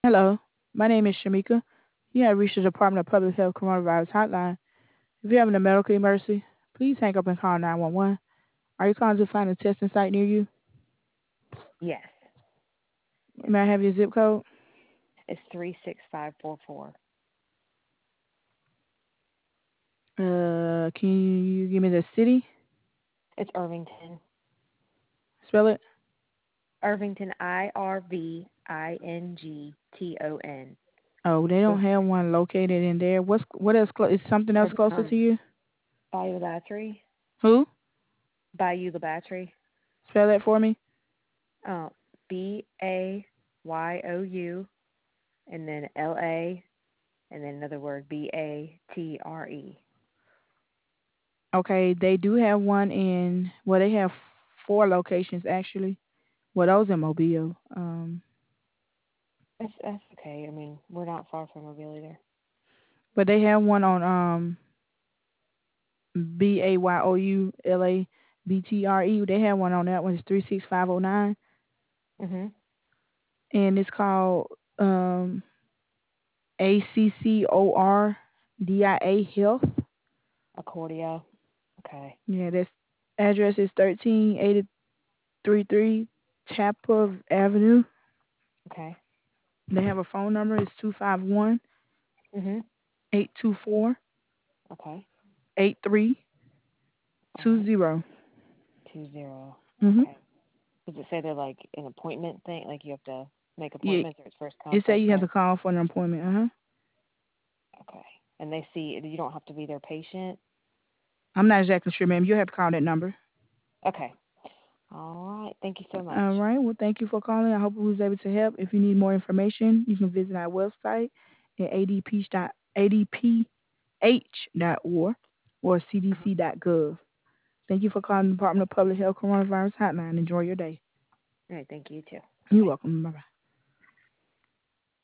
Hello, my name is Shamika. You have reached the Department of Public Health Coronavirus Hotline. If you're having a medical emergency, please hang up and call 911. Are you calling to find a testing site near you? Yes, May I have your zip code? it's 36544. Can you give me the city? It's Irvington. Spell it. Irvington, Irvington. Oh, they don't With have one located in there. What else? Is something else closer to you? Bayou La Battery. Who? Bayou La Battery. Spell that for me. Oh, Bayou, and then LA, and then another word, Batre. Okay, they do have one in. Well, they have four locations actually. Well, those in Mobile. That's okay. I mean, we're not far from Mobile either. But they have one on BAYOULABTRE. They have one on that one. It's 36509, Mhm. and it's called um ACCORDIA Health. Accordia. Okay. Yeah, that's address is 13833 Chapel Avenue. Okay. They have a phone number. It's 251 Mhm. 824 Okay. All right. 8320. 20. Mhm. Okay. Does it say they're like an appointment thing? Like you have to make Yeah, appointments, or it's first come, it say first you have serve? to call for an appointment. Uh huh. Okay. And they see you don't have to be their patient. I'm not exactly sure, ma'am. You have to call that number. Okay. All right. Thank you so much. All right. Well, thank you for calling. I hope we was able to help. If you need more information, you can visit our website at adph.org or Uh-huh. cdc.gov. Thank you for calling the Department of Public Health Coronavirus Hotline. Enjoy your day. All right. Thank you too. Bye You're bye. welcome. Bye bye.